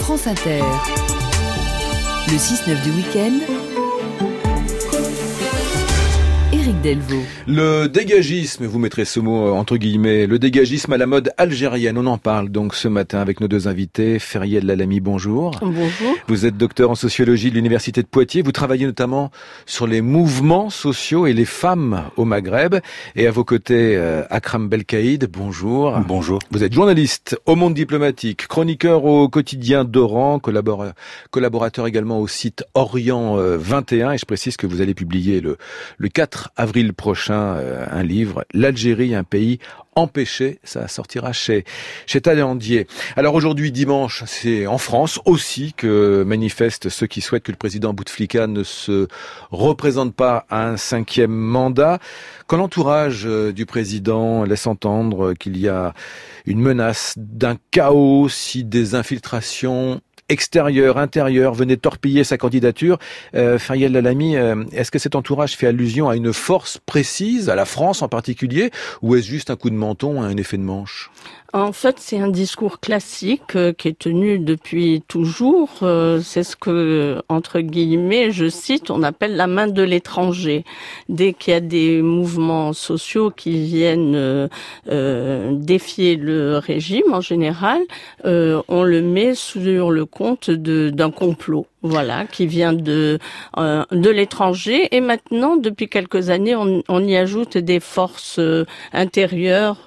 France Inter. Le 6-9 du week-end. Éric Delvaux. Le dégagisme, vous mettrez ce mot entre guillemets, le dégagisme à la mode algérienne. On en parle donc ce matin avec nos deux invités. Feriel Lalami, bonjour. Bonjour. Vous êtes docteur en sociologie de l'Université de Poitiers. Vous travaillez notamment sur les mouvements sociaux et les femmes au Maghreb. Et à vos côtés, Akram Belkaïd, bonjour. Bonjour. Vous êtes journaliste au Monde diplomatique, chroniqueur au quotidien d'Oran, collaborateur également au site Orient 21. Et je précise que vous allez publier le 4 avril prochain un livre, L'Algérie, un pays empêché. Ça sortira chez Talandier. Alors aujourd'hui, dimanche, c'est en France aussi que manifestent ceux qui souhaitent que le président Bouteflika ne se représente pas à un 5e mandat. Quand l'entourage du président laisse entendre qu'il y a une menace d'un chaos si des infiltrations extérieur, intérieur, venait torpiller sa candidature. Feriel Lalami, est-ce que cet entourage fait allusion à une force précise, à la France en particulier, ou est-ce juste un coup de menton, un effet de manche ? En fait, c'est un discours classique qui est tenu depuis toujours. C'est ce que, entre guillemets, je cite, on appelle la main de l'étranger. Dès qu'il y a des mouvements sociaux qui viennent défier le régime, en général, on le met sur le compte d'un complot. Voilà, qui vient de l'étranger, et maintenant, depuis quelques années, on y ajoute des forces intérieures,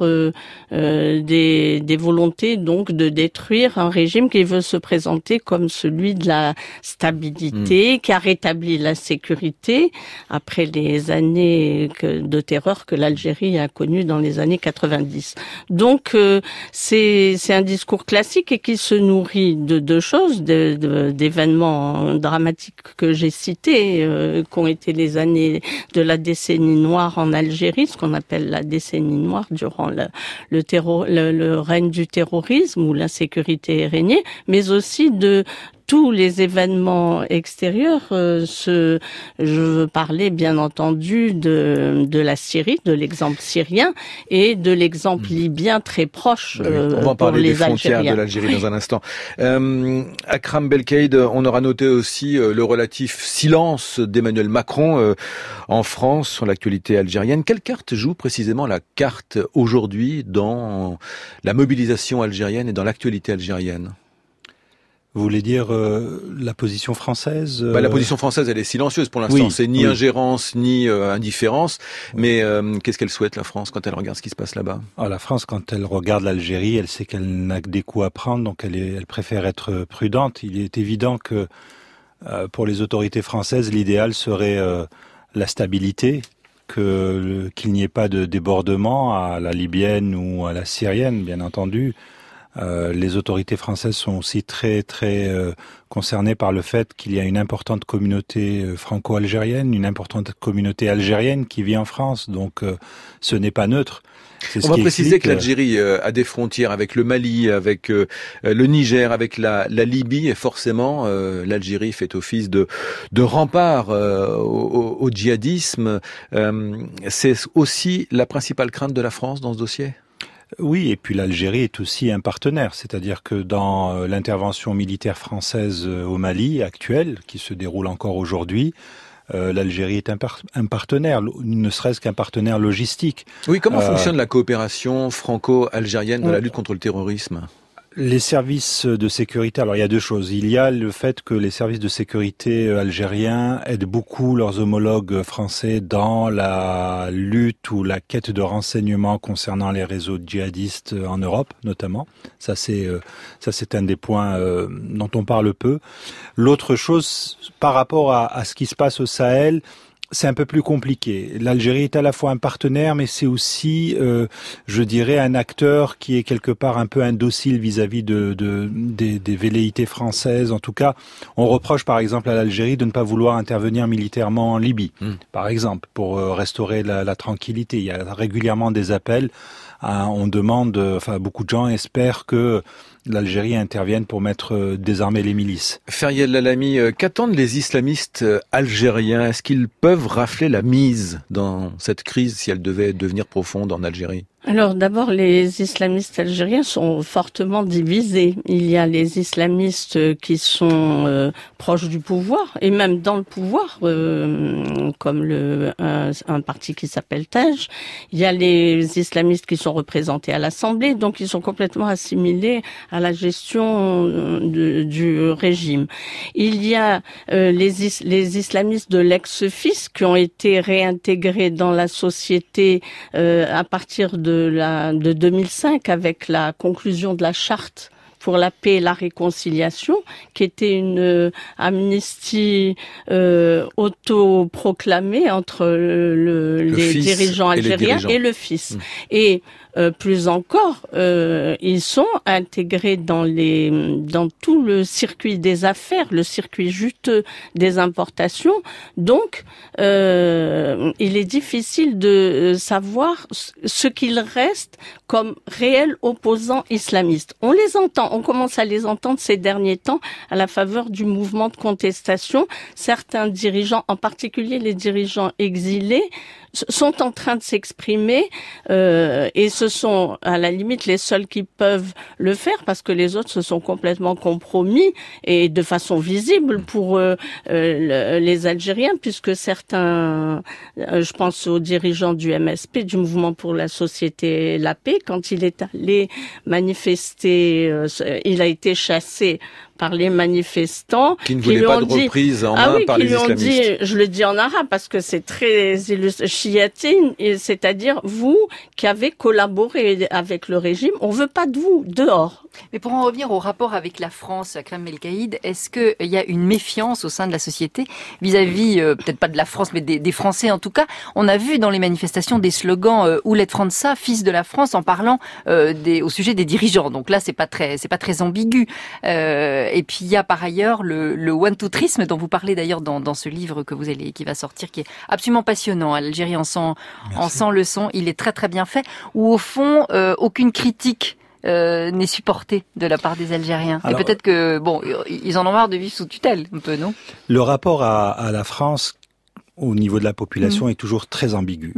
des volontés donc de détruire un régime qui veut se présenter comme celui de la stabilité, qui a rétabli la sécurité après les années de terreur que l'Algérie a connues dans les années 90. Donc c'est un discours classique et qui se nourrit de deux choses, d'événements dramatiques que j'ai cités, qui ont été les années de la décennie noire en Algérie, ce qu'on appelle la décennie noire durant le règne du terrorisme où l'insécurité est régnée, mais aussi de tous les événements extérieurs. Je veux parler bien entendu de la Syrie, de l'exemple syrien et de l'exemple libyen très proche. On va en parler des frontières de l'Algérie dans un instant. Akram Belkaïd, on aura noté aussi le relatif silence d'Emmanuel Macron en France sur l'actualité algérienne. Quelle carte joue précisément la carte aujourd'hui dans la mobilisation algérienne et dans l'actualité algérienne ? Vous voulez dire la position française La position française, elle est silencieuse pour l'instant. Oui, c'est ni ingérence, ni indifférence. Mais qu'est-ce qu'elle souhaite, la France, quand elle regarde ce qui se passe là-bas ? La France, quand elle regarde l'Algérie, elle sait qu'elle n'a que des coups à prendre, donc elle préfère être prudente. Il est évident que pour les autorités françaises, l'idéal serait la stabilité, qu'il n'y ait pas de débordement à la libyenne ou à la syrienne, bien entendu. Les autorités françaises sont aussi très concernées par le fait qu'il y a une importante communauté franco-algérienne, une importante communauté algérienne qui vit en France, donc ce n'est pas neutre. On va préciser que l'Algérie a des frontières avec le Mali, avec le Niger, avec la Libye, et forcément l'Algérie fait office de rempart au djihadisme. C'est aussi la principale crainte de la France dans ce dossier ? Oui, et puis l'Algérie est aussi un partenaire, c'est-à-dire que dans l'intervention militaire française au Mali actuelle, qui se déroule encore aujourd'hui, l'Algérie est un partenaire, ne serait-ce qu'un partenaire logistique. Oui, comment fonctionne la coopération franco-algérienne dans la lutte contre le terrorisme ? Les services de sécurité, alors il y a deux choses. Il y a le fait que les services de sécurité algériens aident beaucoup leurs homologues français dans la lutte ou la quête de renseignements concernant les réseaux djihadistes en Europe, notamment. Ça c'est un des points dont on parle peu. L'autre chose, par rapport à ce qui se passe au Sahel, c'est un peu plus compliqué. L'Algérie est à la fois un partenaire, mais c'est aussi, je dirais, un acteur qui est quelque part un peu indocile vis-à-vis des velléités françaises. En tout cas, on reproche par exemple à l'Algérie de ne pas vouloir intervenir militairement en Libye, par exemple, pour restaurer la tranquillité. Il y a régulièrement des appels. On demande, beaucoup de gens espèrent que l'Algérie intervienne pour mettre désarmer les milices. Feriel Lalami, qu'attendent les islamistes algériens ? Est-ce qu'ils peuvent rafler la mise dans cette crise si elle devait devenir profonde en Algérie ? Alors d'abord, les islamistes algériens sont fortement divisés. Il y a les islamistes qui sont proches du pouvoir et même dans le pouvoir, comme un parti qui s'appelle Taj. Il y a les islamistes qui sont représentés à l'Assemblée, donc ils sont complètement assimilés à la gestion du régime. Il y a les islamistes de l'ex-FIS qui ont été réintégrés dans la société à partir de 2005 avec la conclusion de la charte pour la paix et la réconciliation, qui était une amnistie autoproclamée entre les dirigeants algériens et le FIS. Et plus encore, ils sont intégrés dans tout le circuit des affaires, le circuit juteux des importations. Donc, il est difficile de savoir ce qu'il reste comme réels opposants islamistes. On les entend, on commence à les entendre ces derniers temps à la faveur du mouvement de contestation. Certains dirigeants, en particulier les dirigeants exilés, sont en train de s'exprimer et ce sont à la limite les seuls qui peuvent le faire parce que les autres se sont complètement compromis et de façon visible pour les Algériens puisque certains, je pense aux dirigeants du MSP, du Mouvement pour la Société et la Paix, quand il est allé manifester, il a été chassé par les manifestants qui ne voulaient pas de reprise en main par les islamistes. Je le dis en arabe parce que c'est très chiatine, c'est-à-dire vous qui avez collaboré avec le régime, on veut pas de vous dehors. Mais pour en revenir au rapport avec la France, Akrem Melkaïd, est-ce qu'il y a une méfiance au sein de la société vis-à-vis, peut-être pas de la France, mais des Français en tout cas? On a vu dans les manifestations des slogans Ouled França, fils de la France, en parlant au sujet des dirigeants. Donc là, c'est pas très ambigu. Et puis il y a par ailleurs le one-two-trisme dont vous parlez d'ailleurs dans ce livre qui va sortir, qui est absolument passionnant. L'Algérie en 100 leçons, il est très très bien fait. Où au fond, aucune critique n'est supportée de la part des Algériens. Alors, et peut-être que ils en ont marre de vivre sous tutelle, un peu, non? Le rapport à la France au niveau de la population est toujours très ambigu.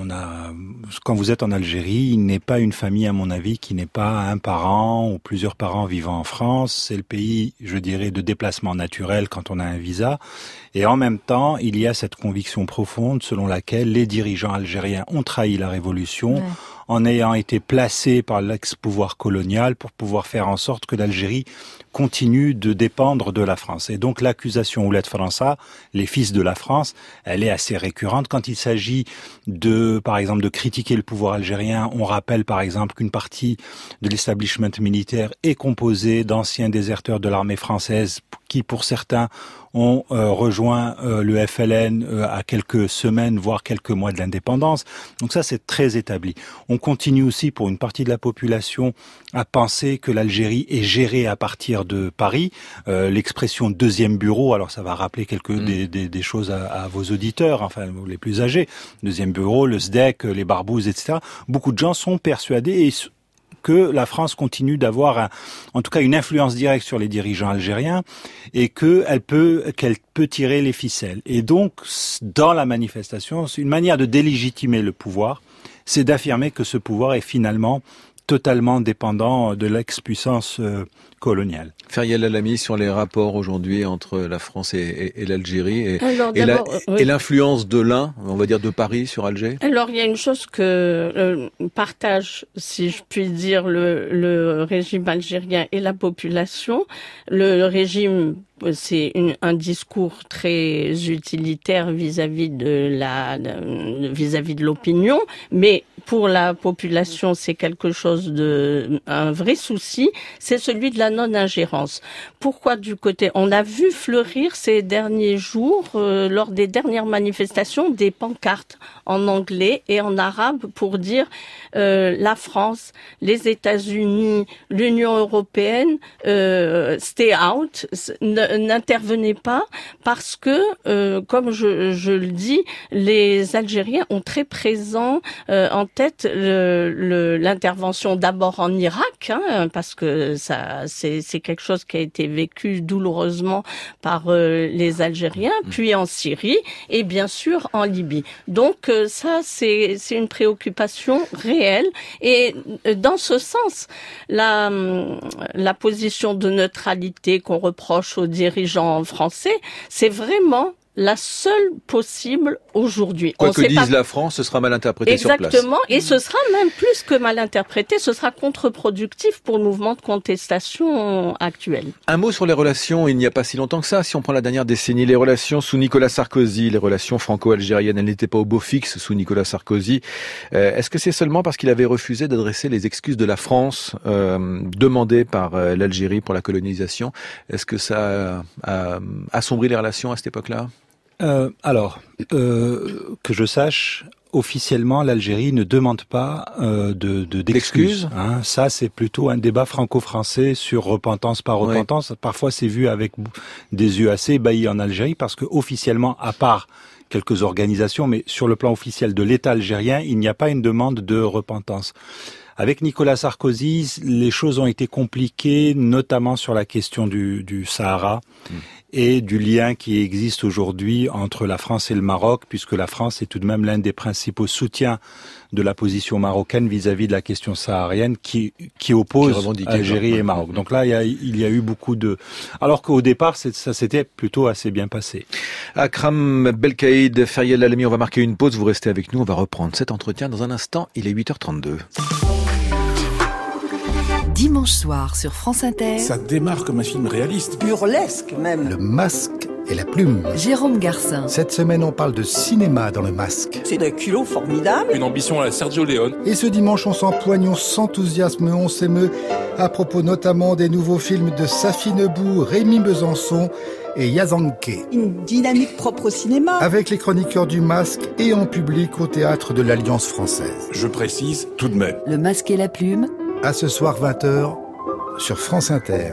Quand vous êtes en Algérie, il n'est pas une famille, à mon avis, qui n'est pas un parent ou plusieurs parents vivant en France. C'est le pays, je dirais, de déplacement naturel quand on a un visa. Et en même temps, il y a cette conviction profonde selon laquelle les dirigeants algériens ont trahi la révolution en ayant été placés par l'ex-pouvoir colonial pour pouvoir faire en sorte que l'Algérie continue de dépendre de la France. Et donc l'accusation Ouled França, les fils de la France, elle est assez récurrente. Quand il s'agit par exemple, de critiquer le pouvoir algérien, on rappelle par exemple qu'une partie de l'establishment militaire est composée d'anciens déserteurs de l'armée française qui, pour certains, ont rejoint le FLN à quelques semaines, voire quelques mois de l'indépendance. Donc ça, c'est très établi. On continue aussi, pour une partie de la population, à penser que l'Algérie est gérée à partir de Paris. L'expression deuxième bureau, alors ça va rappeler des choses à vos auditeurs, enfin les plus âgés. Deuxième bureau, le SDEC, les barbouzes, etc. Beaucoup de gens sont persuadés que la France continue d'avoir en tout cas une influence directe sur les dirigeants algériens et qu'elle peut tirer les ficelles. Et donc, dans la manifestation, c'est une manière de délégitimer le pouvoir, c'est d'affirmer que ce pouvoir est finalement totalement dépendant de l'ex-puissance coloniale. Feriel Alami, sur les rapports aujourd'hui entre la France et l'Algérie et l'influence de l'un, on va dire de Paris sur Alger. Alors il y a une chose que partage, si je puis dire, le régime algérien et la population. Le régime, c'est un discours très utilitaire vis-à-vis de l'opinion, mais pour la population, c'est quelque chose un vrai souci, c'est celui de la non-ingérence. Pourquoi du côté, on a vu fleurir ces derniers jours, lors des dernières manifestations, des pancartes en anglais et en arabe pour dire la France, les États-Unis, l'Union européenne, stay out, n'intervenez pas parce que, comme je le dis, les Algériens ont très présent en tête l'intervention d'abord en Irak, parce que c'est quelque chose qui a été vécu douloureusement par les Algériens, puis en Syrie et bien sûr en Libye. Donc ça, c'est une préoccupation réelle. Et dans ce sens, la position de neutralité qu'on reproche aux dirigeants français, c'est vraiment la seule possible aujourd'hui. Quoi que dise la France, ce sera mal interprété sur place. Exactement, et ce sera même plus que mal interprété, ce sera contre-productif pour le mouvement de contestation actuel. Un mot sur les relations, il n'y a pas si longtemps que ça, si on prend la dernière décennie, les relations sous Nicolas Sarkozy, les relations franco-algériennes, elles n'étaient pas au beau fixe sous Nicolas Sarkozy. Est-ce que c'est seulement parce qu'il avait refusé d'adresser les excuses de la France demandées par l'Algérie pour la colonisation? Est-ce que ça a assombri les relations à cette époque-là? Que je sache, officiellement, l'Algérie ne demande pas d'excuses. Ça, c'est plutôt un débat franco-français sur repentance par repentance. Ouais. Parfois, c'est vu avec des yeux assez ébahis en Algérie, parce que officiellement, à part quelques organisations, mais sur le plan officiel de l'État algérien, il n'y a pas une demande de repentance. Avec Nicolas Sarkozy, les choses ont été compliquées, notamment sur la question du Sahara et du lien qui existe aujourd'hui entre la France et le Maroc, puisque la France est tout de même l'un des principaux soutiens de la position marocaine vis-à-vis de la question saharienne qui oppose Algérie et Maroc. Donc là, il y a eu beaucoup de... Alors qu'au départ, ça s'était plutôt assez bien passé. Akram Belkaïd, Feriel Lalami, on va marquer une pause, vous restez avec nous, on va reprendre cet entretien dans un instant, il est 8h32. Dimanche soir sur France Inter. Ça démarre comme un film réaliste. Burlesque même. Le masque et la plume. Jérôme Garcin. Cette semaine, on parle de cinéma dans le masque. C'est d'un culot formidable. Une ambition à la Sergio Leone. Et ce dimanche, on s'empoigne, on s'enthousiasme, on s'émeut, à propos notamment des nouveaux films de Safi Nebou, Rémi Besançon et Yazanké. Une dynamique propre au cinéma. Avec les chroniqueurs du masque et en public au théâtre de l'Alliance française. Je précise tout de même. Le masque et la plume. À ce soir 20h sur France Inter.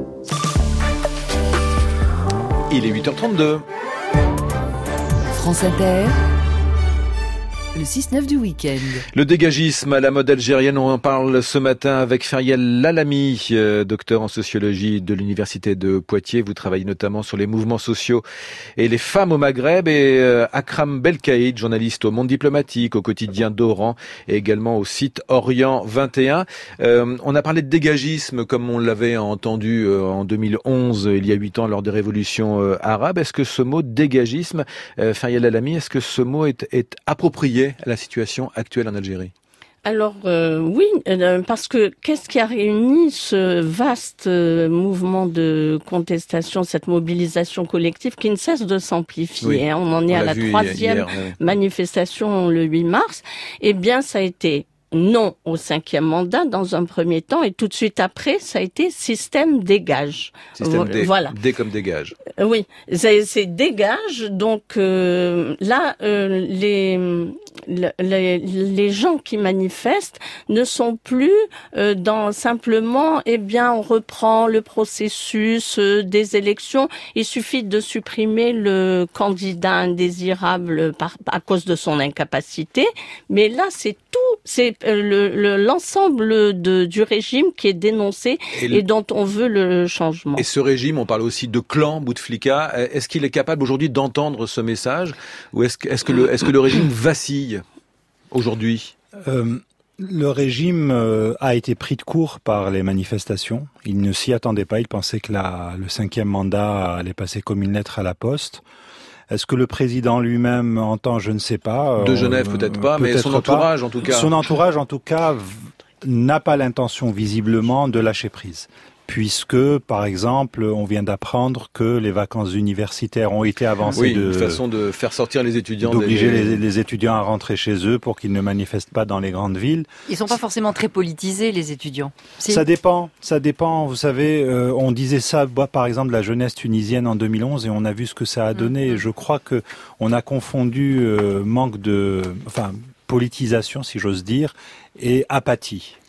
Il est 8h32. France Inter. Le 6-9 du week-end. Le dégagisme à la mode algérienne, on en parle ce matin avec Feriel Lalami, docteur en sociologie de l'université de Poitiers. Vous travaillez notamment sur les mouvements sociaux et les femmes au Maghreb, et Akram Belkaïd, journaliste au Monde Diplomatique, au quotidien d'Oran et également au site Orient 21. On a parlé de dégagisme comme on l'avait entendu en 2011, il y a 8 ans, lors des révolutions arabes. Est-ce que ce mot dégagisme, Feriel Lalami, est-ce que ce mot est approprié à la situation actuelle en Algérie? Alors oui, parce que qu'est-ce qui a réuni ce vaste mouvement de contestation, cette mobilisation collective qui ne cesse de s'amplifier. Oui, on en est à la 3e manifestation le 8 mars. Eh bien, ça a été non au 5e mandat dans un premier temps, et tout de suite après, ça a été système dégage. Système voilà. D comme dégage. Oui, c'est dégage. Donc là, les gens qui manifestent ne sont plus dans simplement, eh bien, on reprend le processus des élections. Il suffit de supprimer le candidat indésirable à cause de son incapacité. Mais là, c'est tout. C'est l'ensemble du régime qui est dénoncé et dont on veut le changement. Et ce régime, on parle aussi de clan Bouteflika. Est-ce qu'il est capable aujourd'hui d'entendre ce message, ou est-ce que le régime vacille aujourd'hui? Le régime a été pris de court par les manifestations. Il ne s'y attendait pas. Il pensait que le 5e mandat allait passer comme une lettre à la poste. Est-ce que le président lui-même entend? Je ne sais pas. De Genève, peut-être pas, mais son entourage, en tout cas. Son entourage, en tout cas, n'a pas l'intention, visiblement, de lâcher prise. Puisque, par exemple, on vient d'apprendre que les vacances universitaires ont été avancées. Oui, une façon de faire sortir les étudiants. D'obliger les étudiants à rentrer chez eux pour qu'ils ne manifestent pas dans les grandes villes. Ils sont pas forcément très politisés, les étudiants. Ça dépend. Vous savez, on disait ça, par exemple, la jeunesse tunisienne en 2011, et on a vu ce que ça a donné. Je crois que on a confondu politisation, si j'ose dire, et apathie.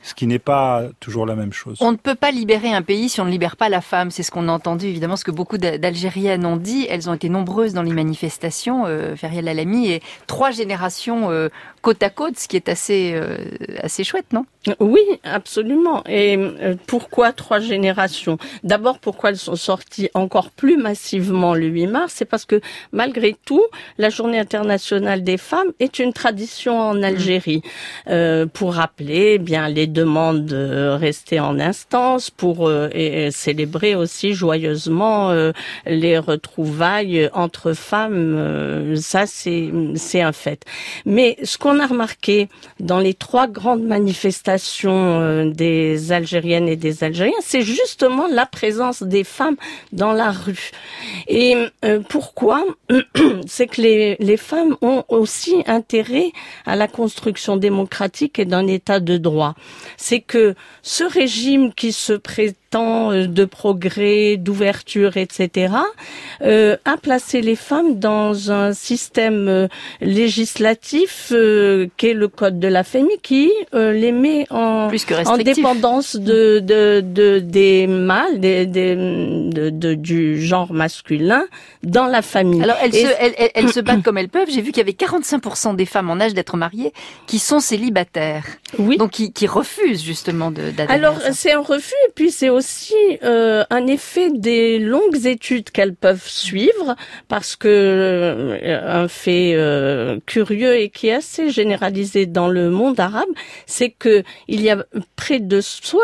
ce qui n'est pas toujours la même chose. On ne peut pas libérer un pays si on ne libère pas la femme. C'est ce qu'on a entendu, évidemment, ce que beaucoup d'Algériennes ont dit. Elles ont été nombreuses dans les manifestations, Ferial Alami, et 3 générations côte à côte, ce qui est assez chouette, non? Oui, absolument. Et pourquoi 3 générations? D'abord, pourquoi elles sont sorties encore plus massivement le 8 mars? C'est parce que, malgré tout, la Journée internationale des femmes est une tradition en Algérie. Pour rappeler bien les demandes restées en instance, pour et célébrer aussi joyeusement les retrouvailles entre femmes. Ça, c'est un fait. Mais ce qu'on a remarqué dans les 3 grandes manifestations des Algériennes et des Algériens, c'est justement la présence des femmes dans la rue. Et pourquoi? C'est que les femmes ont aussi intérêt à la construction démocratique et d'un état de droit. C'est que ce régime qui se prétend de progrès, d'ouverture, etc., a placé les femmes dans un système législatif qu'est le code de la famille, qui les met en dépendance des mâles, du genre masculin dans la famille. Alors elles se battent comme elles peuvent. J'ai vu qu'il y avait 45% des femmes en âge d'être mariées qui sont célibataires. Oui. Donc qui refusent justement d'adhérer. Alors c'est un refus, et puis c'est aussi un effet des longues études qu'elles peuvent suivre, parce que un fait curieux et qui est assez généralisé dans le monde arabe, c'est que il y a près de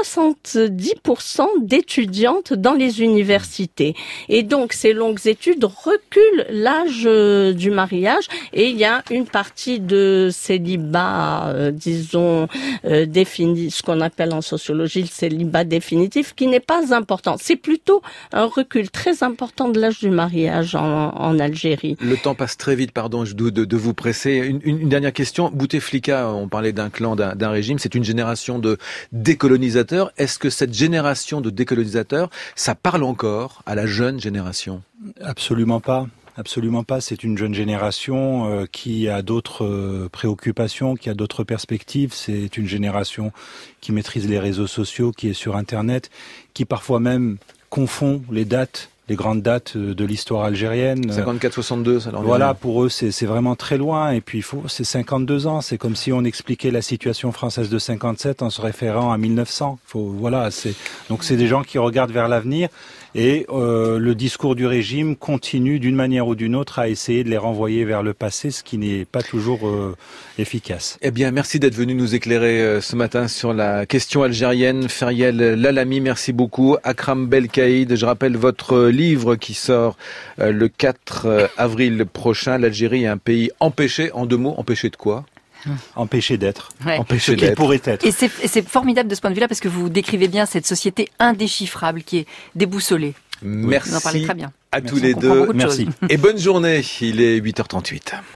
70% d'étudiantes dans les universités, et donc ces longues études reculent l'âge du mariage, et il y a une partie de célibat, disons défini, ce qu'on appelle en sociologie le célibat définitif, qui n'est pas important. C'est plutôt un recul très important de l'âge du mariage en Algérie. Le temps passe très vite, pardon de vous presser. Une dernière question. Bouteflika, on parlait d'un clan, d'un régime, c'est une génération de décolonisateurs. Est-ce que cette génération de décolonisateurs, ça parle encore à la jeune génération? Absolument pas. Absolument pas. C'est une jeune génération qui a d'autres préoccupations, qui a d'autres perspectives. C'est une génération qui maîtrise les réseaux sociaux, qui est sur Internet, qui parfois même confond les dates, les grandes dates de l'histoire algérienne. 54-62, ça leur dit. Voilà, pour eux, c'est vraiment très loin. Et puis, c'est 52 ans. C'est comme si on expliquait la situation française de 57 en se référant à 1900. Donc c'est des gens qui regardent vers l'avenir. Et le discours du régime continue d'une manière ou d'une autre à essayer de les renvoyer vers le passé, ce qui n'est pas toujours efficace. Eh bien, merci d'être venu nous éclairer ce matin sur la question algérienne. Ferial Lalami, merci beaucoup. Akram Belkaïd, je rappelle votre livre qui sort le 4 avril prochain. L'Algérie est un pays empêché, en 2 mots, empêché de quoi ? Empêché d'être. Ouais. Empêché d'être. Pourrait être. Et c'est formidable de ce point de vue-là, parce que vous décrivez bien cette société indéchiffrable qui est déboussolée. Merci. Vous en parlez très bien. À tous les deux. Merci. Et bonne journée. Il est 8h38.